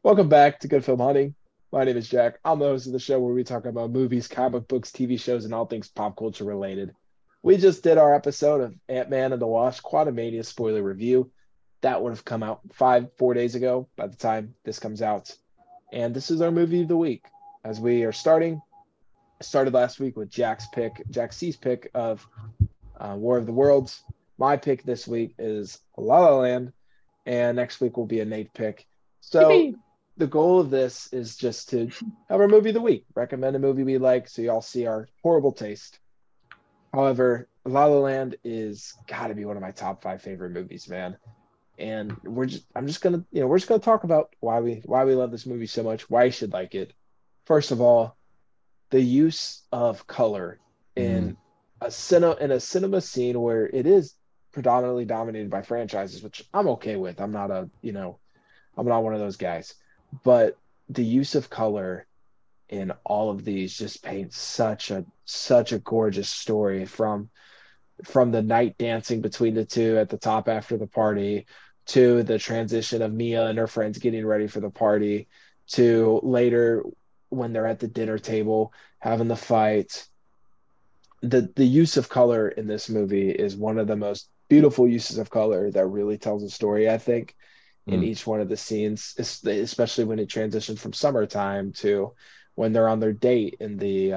Welcome back to Good Film Hunting. My name is Jack. I'm the host of the show where we talk about movies, comic books, TV shows, and all things pop culture related. We just did our episode of Ant-Man and the Wasp Quantumania spoiler review. That would have come out 4 days ago by the time this comes out. And this is our movie of the week. As we are started last week with Jack C's pick of War of the Worlds. My pick this week is La La Land, and next week will be a Nate pick. So Yippee. the goal of this is just to have our movie of the week, recommend a movie we like so y'all see our horrible taste. However, La La Land is got to be one of my top five favorite movies, man. And we're just gonna talk about why we love this movie so much, why you should like it. First of all, the use of color Mm. in a cinema scene where it is predominantly dominated by franchises, which I'm okay with. I'm not one of those guys. But the use of color in all of these just paints such a gorgeous story from the night dancing between the two at the top after the party to the transition of Mia and her friends getting ready for the party to later when they're at the dinner table having the fight. The use of color in this movie is one of the most beautiful uses of color that really tells a story, I think, in Mm. each one of the scenes, especially when it transitions from summertime to when they're on their date in the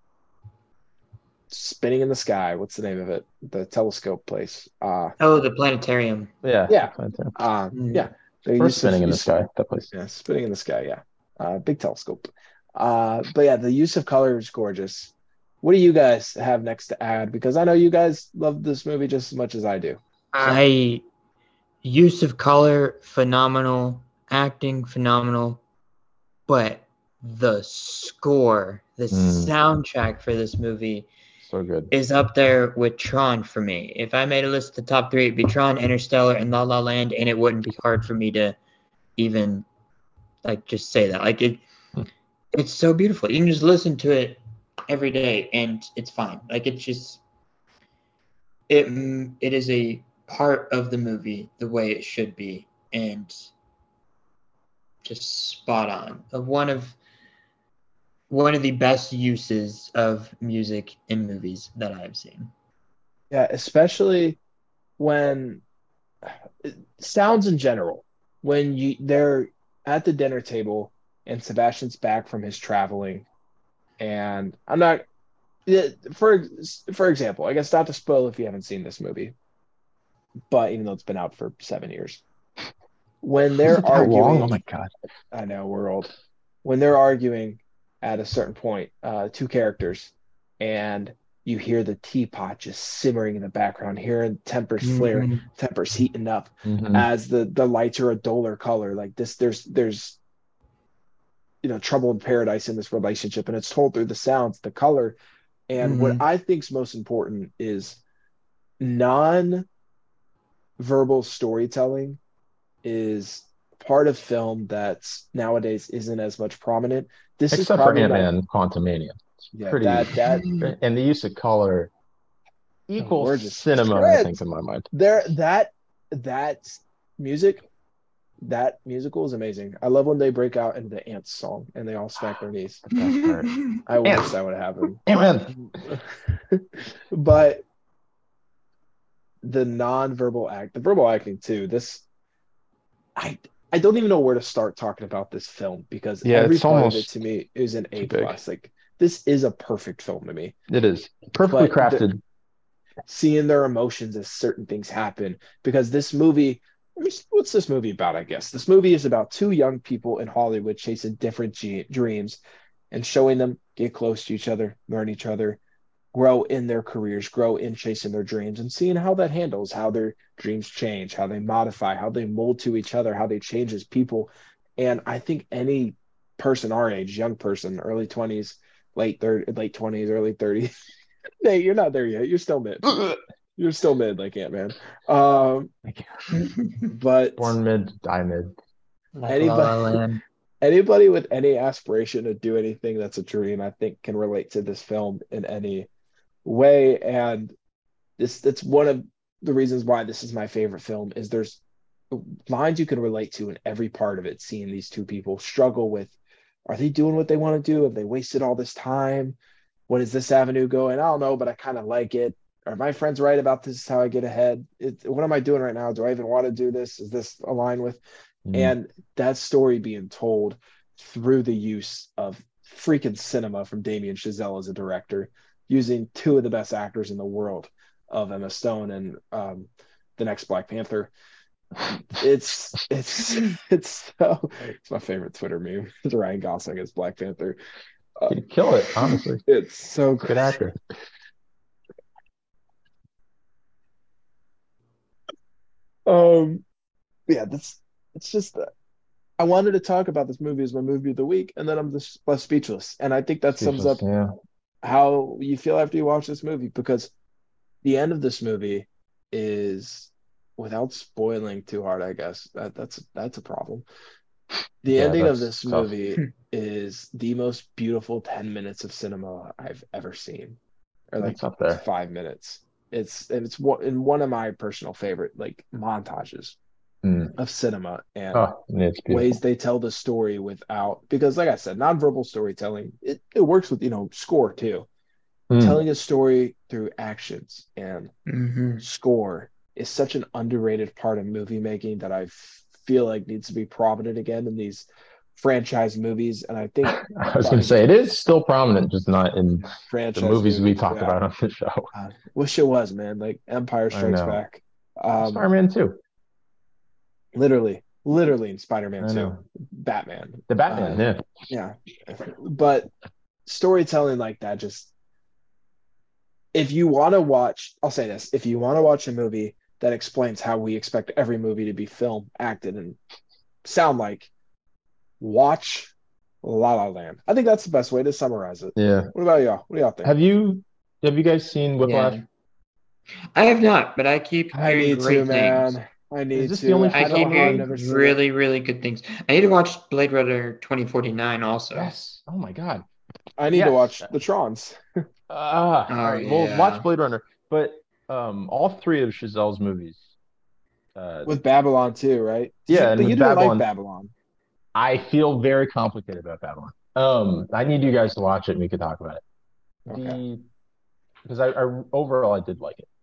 spinning in the sky. What's the name of it? The telescope place. Oh, the planetarium. Yeah, Yeah, Planetarium. yeah. Mm. The Or use of spinning in the use, sky, that place. yeah, spinning in the sky. Yeah, big telescope. But yeah, the use of color is gorgeous. What do you guys have next to add? Because I know you guys love this movie just as much as I do. So I use of color phenomenal, acting phenomenal, but the score, the Mm. soundtrack for this movie So good. is up there with Tron for me. If I made a list of the top three, it'd be Tron, Interstellar, and La La Land, and it wouldn't be hard for me to even just say that. Hmm. It's so beautiful. You can just listen to it every day, and it's fine. It is a part of the movie the way it should be, and just spot on. One of the best uses of music in movies that I've seen. yeah, especially when sounds in general, when they're at the dinner table and Sebastian's back from his traveling, and I'm not yeah, for example, I guess not to spoil if you haven't seen this movie, but even though it's been out for 7 years, when Is they're it that long? Oh arguing, my God. I know we're old. When they're arguing at a certain point, two characters, and you hear the teapot just simmering in the background, hearing tempers flare, Mm-hmm. tempers heating up Mm-hmm. as the lights are a duller color. Like this, there's trouble in paradise in this relationship, and it's told through the sounds, the color, and what Mm-hmm. I think is most important is non-verbal storytelling is part of film that's nowadays isn't as much prominent. This is Except for probably my Ant-Man Quantumania. It's yeah, pretty, that and the use of color oh, equals we're just cinema, I think, Trent. in my mind. There that music, that musical is amazing. I love when they break out into the Ants song and they all smack their knees. The best part. I wish Ants! that would happen. Ant-Man! But the non-verbal act, the verbal acting too, this I I don't even know where to start talking about this film because Yeah, every it's part of it almost to me is an too A big. plus. Like this is a perfect film to me. It is. Perfectly But crafted. seeing their emotions as certain things happen, because this movie, what's this movie about? I guess this movie is about two young people in Hollywood chasing different dreams and showing them get close to each other, learn each other, grow in their careers, grow in chasing their dreams, and seeing how that handles, how their dreams change, how they modify, how they mold to each other, how they change as people. And I think any person our age, young person, early 20s, late 20s, early 30s, Nate, you're not there yet. You're still mid. You're still mid, like Ant-Man. But Born mid, die mid. Like La anybody La Land. anybody with any aspiration to do anything that's a dream, I think can relate to this film in any way. And that's one of the reasons why this is my favorite film is there's lines you can relate to in every part of it, seeing these two people struggle with, are they doing what they want to do? Have they wasted all this time? What is this avenue going? I don't know, but I kind of like it. Are my friends right about this is how I get ahead? What am I doing right now? Do I even want to do this? Is this aligned with? Mm. And that story being told through the use of freaking cinema from Damien Chazelle as a director, using two of the best actors in the world of Emma Stone and the next Black Panther. It's my favorite Twitter meme. It's Ryan Gosling as Black Panther. He'd kill it, honestly. It's so Good actor. Yeah, that's it's just I wanted to talk about this movie as my movie of the week, and then I'm just left speechless. And I think that sums Speechless, up yeah. how you feel after you watch this movie, because the end of this movie is, without spoiling too hard, I guess that's a problem. The Yeah, ending of that's this tough. movie is the most beautiful 10 minutes of cinema I've ever seen, or like That's up there. 5 minutes. It's one of my personal favorite like montages Mm. of cinema, and Oh, yeah, it's ways beautiful. they tell the story without, because like I said, nonverbal storytelling, it works with score too. Mm. Telling a story through actions and Hmm. score is such an underrated part of movie making that I feel like needs to be prominent again in these franchise movies. And I think I was going to like say it is still prominent, just not in the franchise movies we movies, talk yeah, about on the show. wish it was, man. Like Empire I Strikes know. Back, um, Spider-Man 2. literally in Spider-Man I 2, know. Batman, The Batman, yeah. yeah, but storytelling like that, just, if you want to watch, I'll say this, if you want to watch a movie that explains how we expect every movie to be filmed, acted, and sound like, watch La La Land. I think that's the best way to summarize it. Yeah. What about y'all? What do y'all think? Have you guys seen Whiplash? Yeah. I have not, but I keep I hearing need to, great things. man. I Is need this the to. only I I don't keep know how I've Shazam? never hearing seen it. really, really good things. I need to watch Blade Runner 2049 also. Yes. Oh my God. I need to Yes. watch the Trons All Oh right. Well, watch yeah. Blade Runner. But all three of Chazelle's movies. with Babylon too, right? Yeah, and But you with didn't like Babylon, Babylon. I feel very complicated about Babylon. I need you guys to watch it and we could talk about it. Okay. The Because I overall I did like it.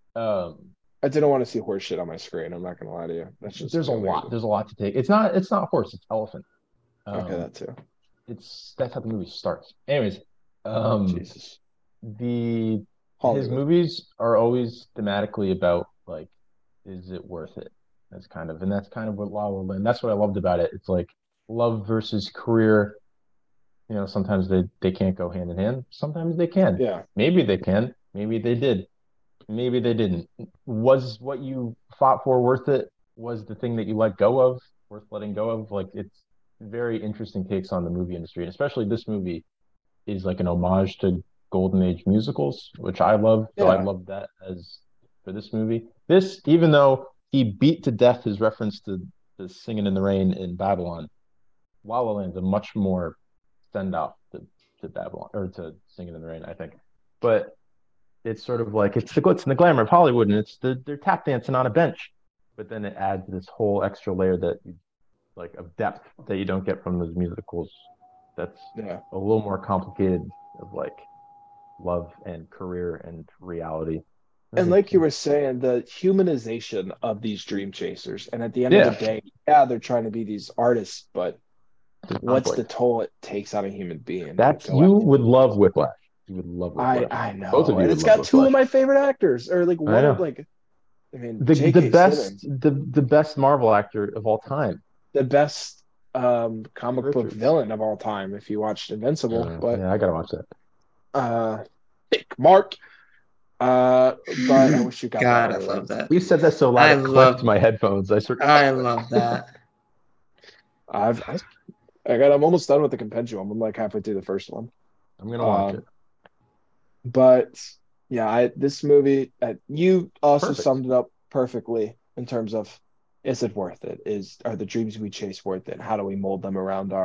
I didn't want to see horse shit on my screen. I'm not gonna lie to you. That's just There's a the only lot. reason. There's a lot to take. It's not horse. It's elephant. Okay, Um, that too. that's how the movie starts. Anyways, um, Jesus. the his Hollywood. movies are always thematically about like, is it worth it? That's kind of what La La Land. That's what I loved about it. It's like love versus career. Sometimes they can't go hand in hand. Sometimes they can. Yeah. Maybe they can. Maybe they did. Maybe they didn't. Was what you fought for worth it? Was the thing that you let go of worth letting go of? Like, it's very interesting takes on the movie industry, and especially this movie is like an homage to golden age musicals, which I love. So I Yeah. love that as for this movie. This, even though he beat to death his reference to Singing in the Rain in Babylon, La La Land's a much more send off to Babylon or to Singing in the Rain, I think. But it's sort of like it's the glitz and the glamour of Hollywood, and they're tap dancing on a bench. But then it adds this whole extra layer like of depth that you don't get from those musicals. That's Yeah. a little more complicated of like love and career and reality. And like you were saying, the humanization of these dream chasers. And at the end of the Yeah, day, yeah, they're trying to be these artists, but there's what's the conflict. toll it takes on a human being to That's go you after? would love Whiplash. You would love Whiplash. I Both of know. you And would it's love got two Whiplash. of my favorite actors, or like I one of know. like, I mean, The J.K. best Simmons, the best Marvel actor of all time, the best Reed comic book Richards. villain of all time if you watched Invincible. But Yeah, I gotta watch that. uh Dick Mark. But I wish you got that God, I early. love that. You said that so loud I it clipped love my headphones. I sort of I love that. I've I'm almost done with the compendium. I'm like halfway through the first one. I'm gonna watch it. Um, but yeah, this movie, you also Perfect. summed it up perfectly in terms of, is it worth it? Are the dreams we chase worth it? How do we mold them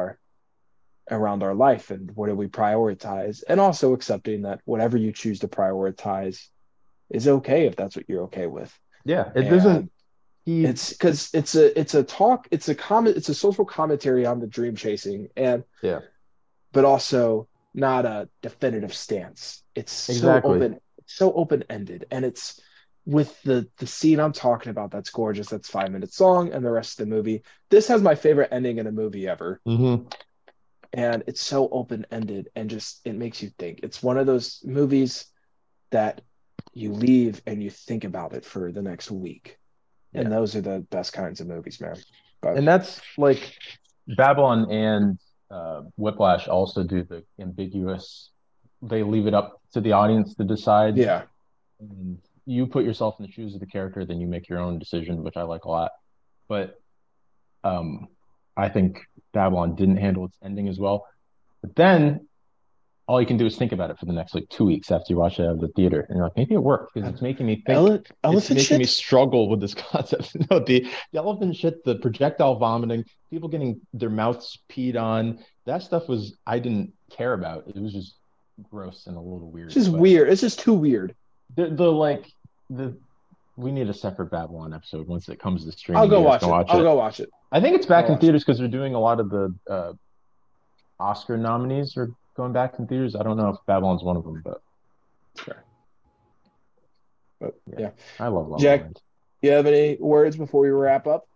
around our life, and what do we prioritize? And also accepting that whatever you choose to prioritize is okay if that's what you're okay with. Yeah, it And doesn't. It's because it's a social commentary on the dream chasing, and yeah, but also not a definitive stance. It's exactly. so open ended, and it's with the scene I'm talking about that's gorgeous. That's 5 minutes long, and the rest of the movie. This has my favorite ending in a movie ever, Mm-hmm. and it's so open ended and just it makes you think. It's one of those movies that you leave and you think about it for the next week. And Yeah. those are the best kinds of movies, man. But And that's like Babylon and Whiplash also do the ambiguous. They leave it up to the audience to decide. yeah, And you put yourself in the shoes of the character, then you make your own decision, which I like a lot. But um, I think Babylon didn't handle its ending as well. But then all you can do is think about it for the next like 2 weeks after you watch it out of the theater, and you're like, maybe it worked because it's making me think. It's elephant making me shit. struggle with this concept. No, the elephant shit, the projectile vomiting, people getting their mouths peed on, that stuff was I didn't care about. It was just gross and a little weird. It's just But weird. It's just too weird. the like the we need a separate Babylon episode once it comes to streaming. I'll go You guys watch can it. watch I'll it. go watch it. I think it's back I'll in watch theaters because they're doing a lot of the Oscar nominees are going back in theaters. I don't know if Babylon's one of them, but Sure. But yeah. I love La La Jack, Land. you have any words before we wrap up?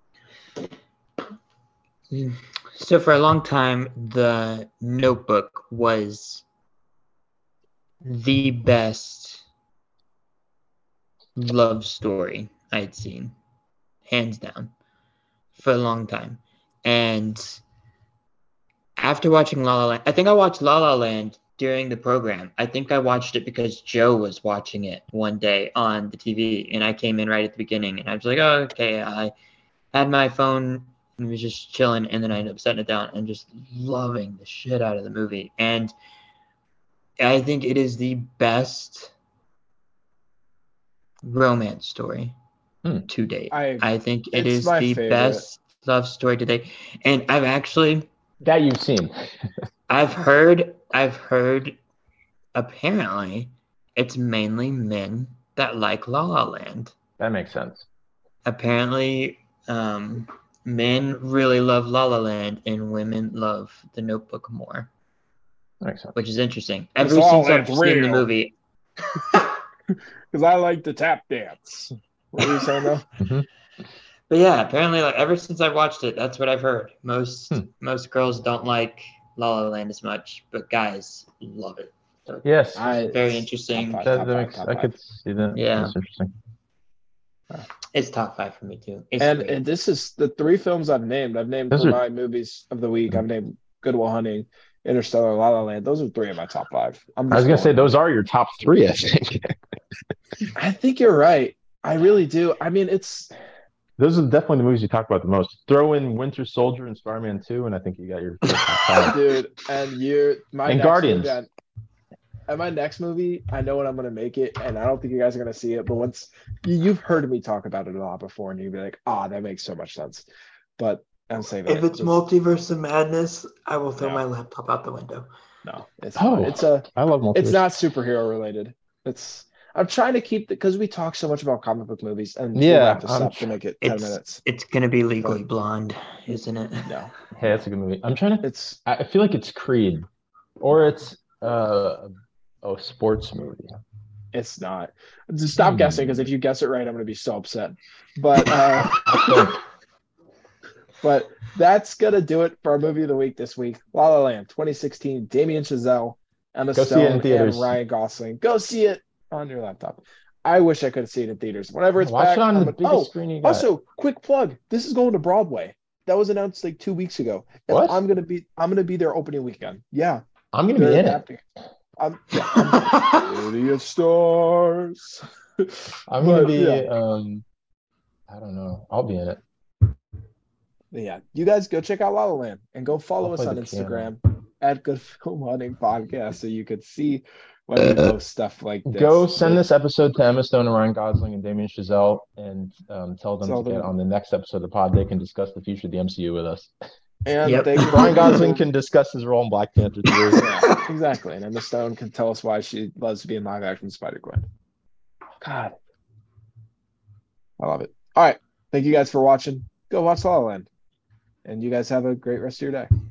So for a long time, The Notebook was the best love story I'd seen, hands down, for a long time. And after watching La La Land, I think I watched La La Land during the program. I think I watched it because Joe was watching it one day on the TV, and I came in right at the beginning, and I was like, oh, okay. I had my phone and was just chilling, and then I ended up setting it down and just loving the shit out of the movie. And I think it is the best romance story to date. I think it it's is my the favorite. best love story to date. And I've actually That you've seen. I've heard apparently it's mainly men that like La La Land. That makes sense. Apparently men really love La La Land and women love The Notebook more, That makes sense. which is interesting. It's Ever all since I've seen the real. movie, Because I like the tap dance. What were you saying though? but yeah, apparently like ever since I watched it, that's what I've heard. Most girls don't like La La Land as much, but guys love it. So Yes. very interesting. Top five. I could see that. Yeah. That's interesting. It's top 5 for me too. It's And, great. and this is the 3 films I've named. I've named Those for are- my movies of the week. I've named Good Will Hunting, Interstellar, La La Land. Those are 3 of my top 5. I was gonna say those are your top 3, I think. I think you're right. I really do. I mean, it's Those are definitely the movies you talk about the most. Throw in Winter Soldier and Spider-Man 2, and I think you got your top 5. dude. And And Guardians. And my next movie, I know when I'm gonna make it, and I don't think you guys are gonna see it. But once you've heard me talk about it a lot before, and you'd be like, that makes so much sense. But I'm saying If it's Multiverse of Madness, I will throw my laptop out the window. No, it's Oh. not. I love multiverse. It's not superhero related. I'm trying to keep because we talk so much about comic book movies, and we'll Yeah, wrap this up to make it 10 minutes. It's gonna be Legally Blonde, isn't it? No, Hey, that's a good movie. I'm trying to. it's I feel like it's Creed, or it's a sports movie. it's not. Just stop guessing because if you guess it right, I'm gonna be so upset. But but that's gonna do it for our movie of the week this week. La La Land, 2016. Damien Chazelle, Emma Go see it in Stone, theaters. and Ryan Gosling. Go see it on your laptop. I wish I could see it in theaters. Whenever it's Watch back, it on I'm the gonna- biggest screen you got. Also, quick plug. This is going to Broadway. That was announced like 2 weeks ago. And What? I'm gonna be there opening weekend. Yeah. I'm gonna be in it. I'm City of Stars. I'm gonna But, be. yeah. I don't know. I'll be in it. Yeah. You guys go check out La La Land and go follow I'll us play on the Instagram at Good Film Hunting Podcast so you could see when we post stuff like this. Go send this episode to Emma Stone and Ryan Gosling and Damien Chazelle, and tell them Tell to get them- on the next episode of the pod. They can discuss the future of the MCU with us. And Yep. they Ryan Gosling can discuss his role in Black Panther 3. Yeah, exactly. And Emma Stone can tell us why she loves to be in live action Spider-Gwen. God. I love it. All right. Thank you guys for watching. Go watch La La Land. And you guys have a great rest of your day.